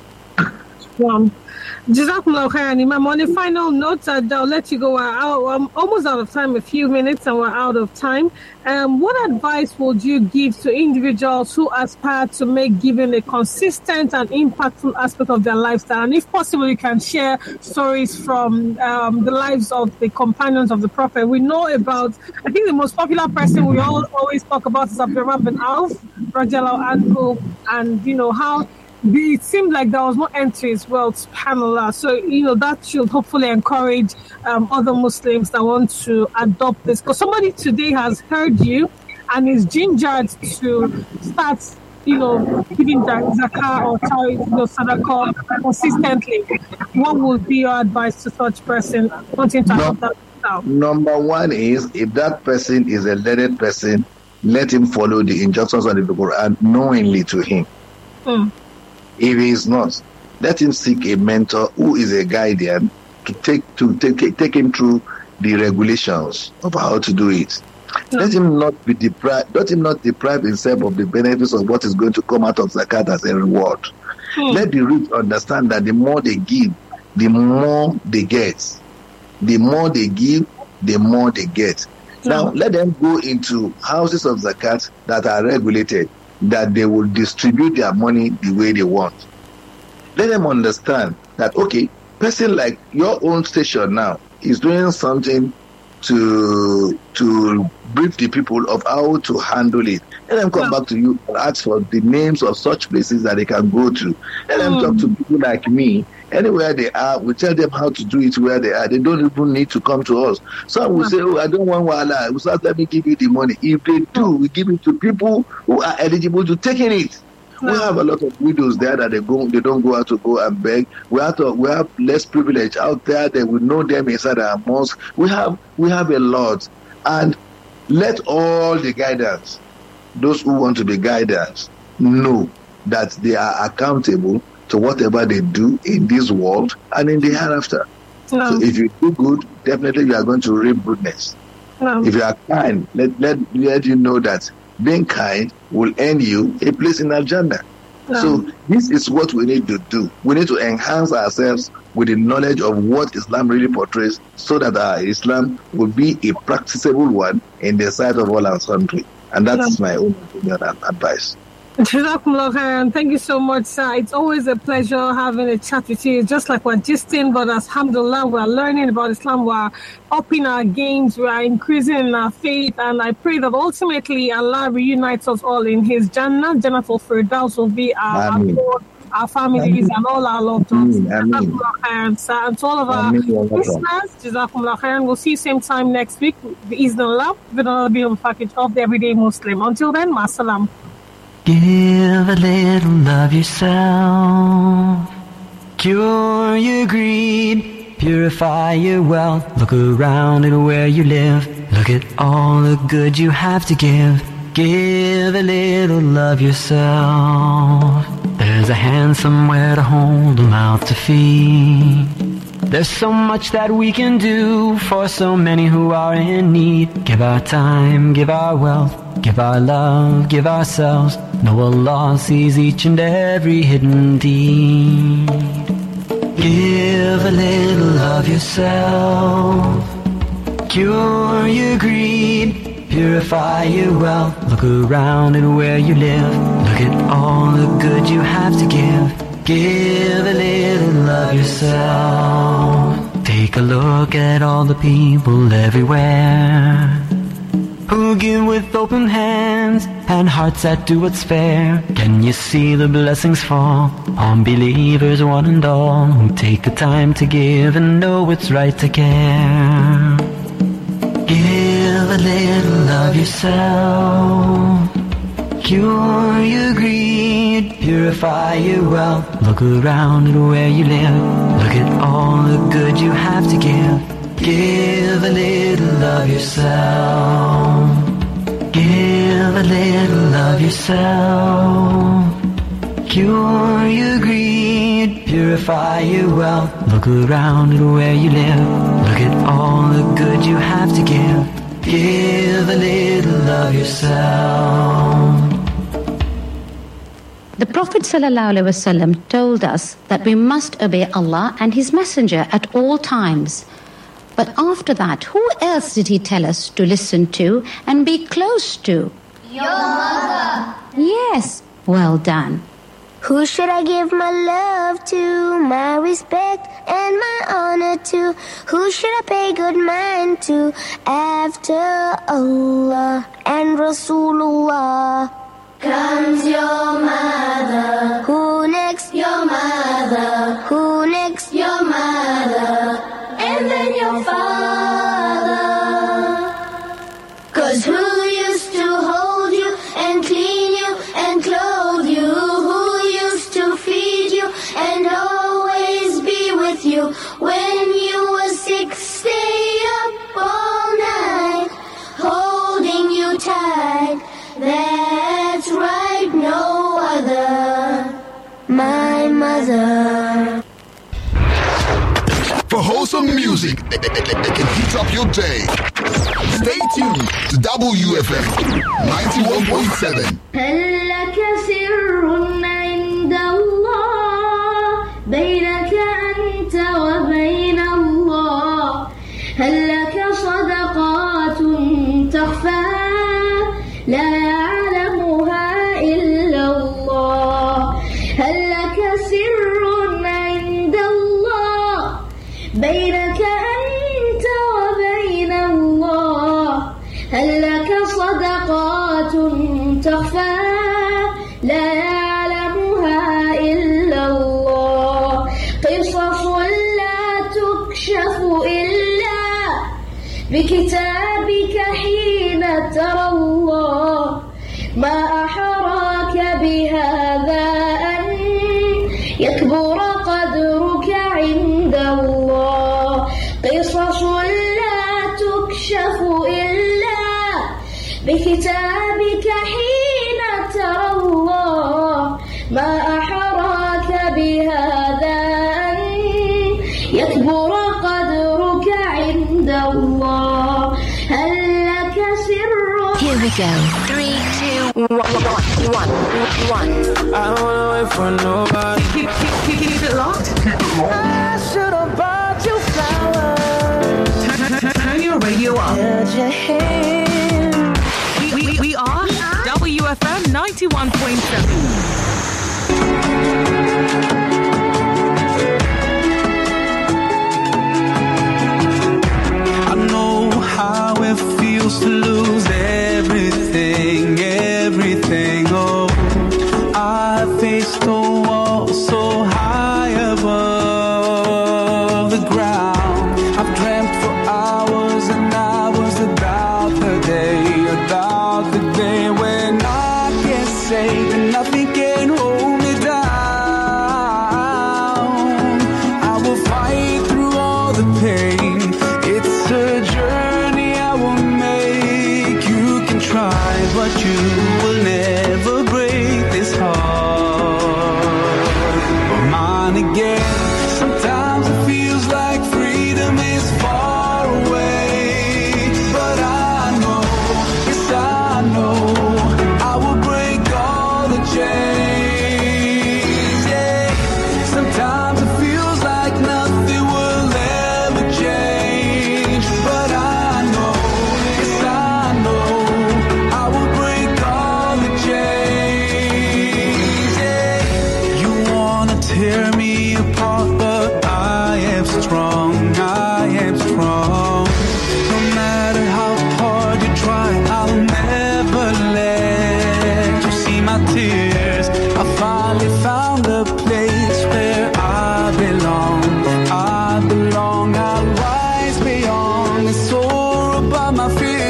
Um, Jazakumullah khairan, Imam. On a final note, uh, I'll let you go. We're out, I'm almost out of time, a few minutes, and we're out of time. Um, what advice would you give to individuals who aspire to make giving a consistent and impactful aspect of their lifestyle? And if possible, you can share stories from um, the lives of the companions of the Prophet. We know about, I think the most popular person we all always talk about is Abdurrahman bin Auf, radiallahu anhu, and you know how it seemed like there was no end to his wealth, subhanAllah. So, you know, that should hopefully encourage um, other Muslims that want to adopt this. Because somebody today has heard you and is gingered to start, you know, giving zakah or you know, sadaqah consistently. What would be your advice to such person wanting to adopt that style? Number one is, if that person is a learned person, let him follow the injunctions of the Quran knowingly to him. Mm. If he is not, let him seek a mentor who is a guardian to take to take take him through the regulations of how to do it. No. Let him not be deprived. Let him not deprive himself of the benefits of what is going to come out of zakat as a reward. Hmm. Let the rich understand that the more they give, the more they get. The more they give, the more they get. No. Now, let them go into houses of zakat that are regulated, that they will distribute their money the way they want. Let them understand that, okay, person like your own station now is doing something to to brief the people of how to handle it. Let them come back to you and ask for the names of such places that they can go to. Let them mm. talk to people like me. Anywhere they are, we tell them how to do it where they are. They don't even need to come to us. Some will say, oh, I don't want wala. We say, let me give you the money. If they do, we give it to people who are eligible to taking it. We have a lot of widows there that they go, they don't go out to go and beg. We have to, we have less privilege out there. They will know them inside our mosque. We have we have a lot, and let all the guidance, those who want to be guidance, know that they are accountable to whatever they do in this world and in the hereafter. No. So if you do good, definitely you are going to reap goodness. No. If you are kind, let let let you know that being kind will earn you a place in Al-Jannah. No. So this is what we need to do. We need to enhance ourselves with the knowledge of what Islam really portrays, so that our Islam will be a practicable one in the sight of all our country. And that's no. my own opinion and advice. And thank you so much, sir. It's always a pleasure having a chat with you. Just like we're gisting, but alhamdulillah, we're learning about Islam. We're upping our games. We are increasing in our faith. And I pray that ultimately Allah reunites us all in His Jannah. Jannatul Firdaus will be our, our, our families Ameen. And all our loved ones. Ameen. And to all of our listeners, Jazakumullah khairan. We'll see you same time next week. Bismillah, with another beautiful package of the Everyday Muslim. Until then, ma'asalam. Give a little of yourself, cure your greed, purify your wealth. Look around at where you live, look at all the good you have to give. Give a little of yourself. There's a hand somewhere to hold, a mouth to feed. There's so much that we can do for so many who are in need. Give our time, give our wealth, give our love, give ourselves. Know Allah sees each and every hidden deed. Give a little of yourself, cure your greed, purify your wealth. Look around at where you live, look at all the good you have to give. Give a little of yourself. Take a look at all the people everywhere who give with open hands and hearts that do what's fair. Can you see the blessings fall on believers one and all, who take the time to give and know it's right to care? Give a little of yourself, cure your greed, purify your wealth. Look around at where you live, look at all the good you have to give. Give a little of yourself, give a little of yourself, cure your greed, purify your wealth. Look around at where you live, look at all the good you have to give. Give a little of yourself. The Prophet ﷺ told us that we must obey Allah and His Messenger at all times. But after that, who else did He tell us to listen to and be close to? Your mother. Yes, well done. Who should I give my love to, my respect and my honor to? Who should I pay good mind to after Allah and Rasulullah? Comes your mother. Who next? Your mother. Who next? Your mother. And then your father. 'Cause who used to hold you and clean you and clothe you? Who used to feed you and always be with you? When you were sick, stay up all night, holding you tight. That's right, no other. My for wholesome music that can heat up your day. Stay tuned to W F M ninety-one point seven. هل لك سر عند الله بينك أنت وبين الله هل لك صدقات تخفى لا يعلمها إلا الله هل لك سر عند الله بينك أنت وبين الله هل لك صدقات تخفى لا يعلمها إلا الله قصص لا تكشف إلا بكتابك حين ترى الله ما أحراك بهذا أن يكبر قدرك عند الله قصص لا تكشف إلا بكتابك حين ترى الله ما أحراك بهذا أن يكبر قدرك عند الله هل لك سر Here we go. Three, two, one, one, one. I don't wanna wait for nobody. Keep, keep, keep, keep it locked. I should have bought you flowers. Turn, turn, turn your radio up. Held your hand. We, we, we are W F M ninety-one point seven. I know how it feels to lose everything, everything. Oh, I faced a wall so high above the ground. I've dreamt for hours and hours about the day, about the day when I get saved and nothing can hold me down. I will fight through all the pain. It's a journey I will make. You can try, but you will never break this heart of mine again. Sometimes it feels like freedom is far away, but I know, yes I know, I will break all the chains. Yeah. Sometimes it feels like nothing will ever change, but I know, yes I know, I will break all the chains. Yeah. You wanna tear me apart, but I am strong, I am strong. No matter how hard you try, I'll never let you see my tears. I finally found a place where I belong, I belong. I'll rise beyond and soar above my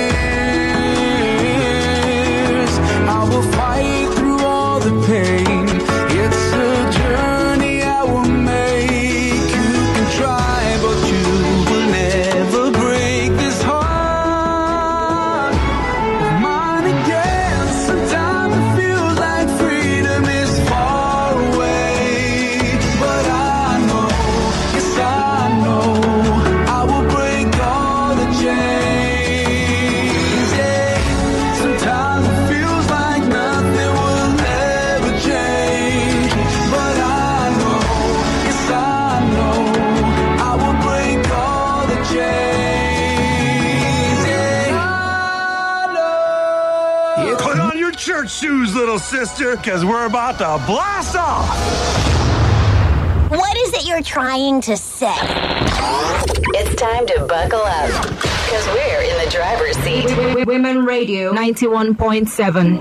fears. I will fight through all the pain. It's a journey I will make. You can try, but you will never break this heart of mine again. Sometimes it feels like freedom is far away, but I know, yes I know, I will break all the chains. Yeah. Sometimes it feels like nothing will ever change, but I know, yes I know, I will break all the chains. Yeah. I know. Put on your church shoes, little sister, because we're about to blast off. What is it you're trying to say? It's time to buckle up, because we're in the driver's seat. Women Radio ninety-one point seven.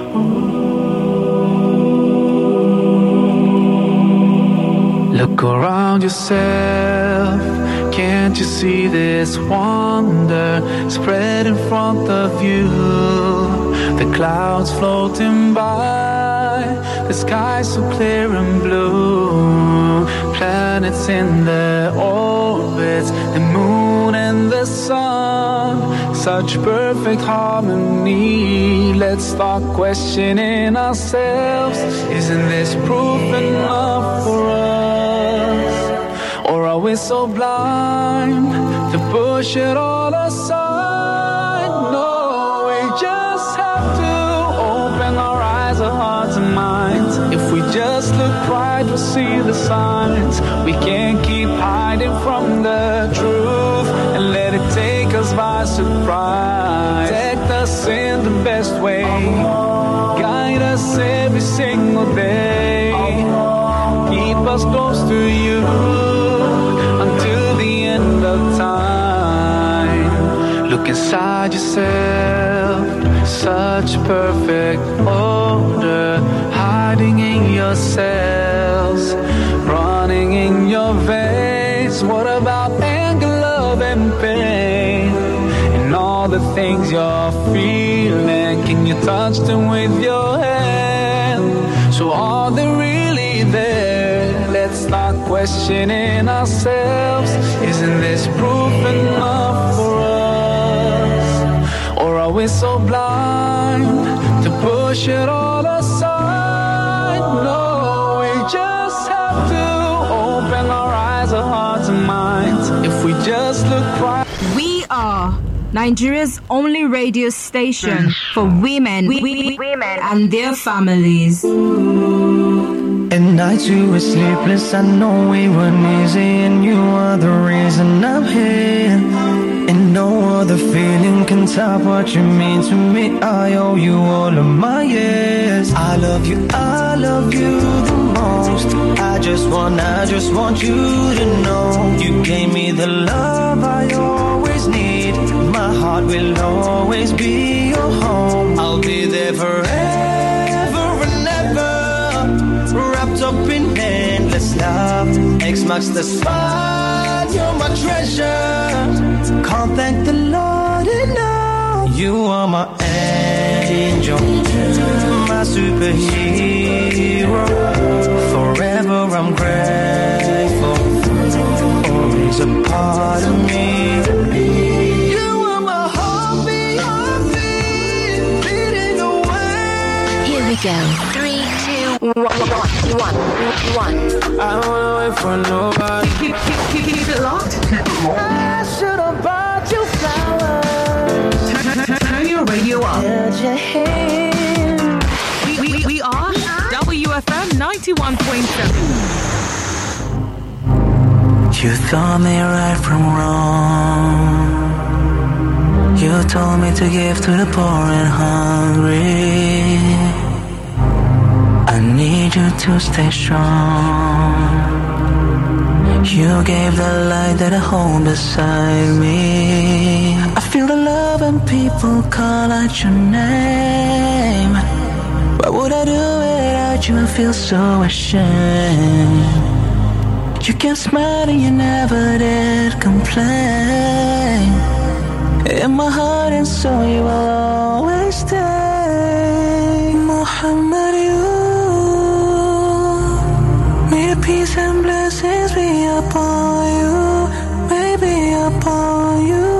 Look around yourself. Can't you see this wonder spread in front of you? The clouds floating by, the sky so clear and blue. Planets in their orbits, the moon and the sun. Such perfect harmony. Let's start questioning ourselves. Isn't this proof enough for us? Or are we so blind to push it all aside? No, we just have to open our eyes, our hearts and minds. If we just look right, we'll see the signs. We can't keep hiding from the truth and let it take us by surprise. Protect us in the best way, guide us every single day, keep us close to you until the end of time. Look inside yourself, such perfect order, hiding in your cells, running in your veins. What about anger, love and pain, and all the things you're feeling? Can you touch them with your hand? So are they really there? Let's start questioning ourselves. Isn't this proof enough for us? Or are we so blind to push it all aside? No, we just have to open our eyes, our hearts and minds. If we just look right. We are Nigeria's only radio station for women, we, we, women and their families. And I too was sleepless, I know we weren't easy, and you are the reason I'm here. And no other feeling can top what you mean to me. I owe you all of my years. I love you, I love you the most. I just want, I just want you to know you gave me the love I always need. My heart will always be your home. I'll be there forever and ever, wrapped up in endless love. X marks the spot, you're my treasure. Can't thank the Lord enough. You are my angel, my superhero. Forever I'm grateful, always a part of me. You are my heartbeat, heartbeat, beating away. Here we go. Three, two, one, one, one. I don't wanna wait for nobody. Keep, keep, keep it locked. I should have bought you flowers. Turn, turn your radio up. We, we, we are W F M ninety-one point seven. You taught me right from wrong. You told me to give to the poor and hungry. I need you to stay strong. You gave the light that I hold beside me. I feel the love when people call out your name. What would I do without you? I feel so ashamed. You kept smiling, you never did complain. In my heart and soul you will always stay. Muhammad, you, may the peace and blessings be upon you, may be upon you.